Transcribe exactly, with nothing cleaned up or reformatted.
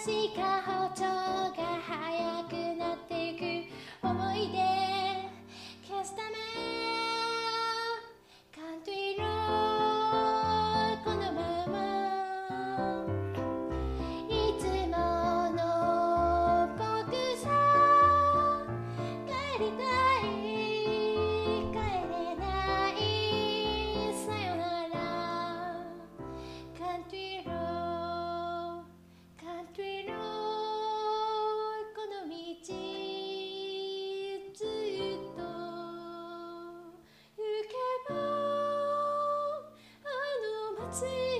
確か歩調が速くなっていく思い出消すためカントリーロードこのままいつもの僕さ帰りたい帰れないさよならカントリーロードカントリーロードこの道ずっと行けばあの街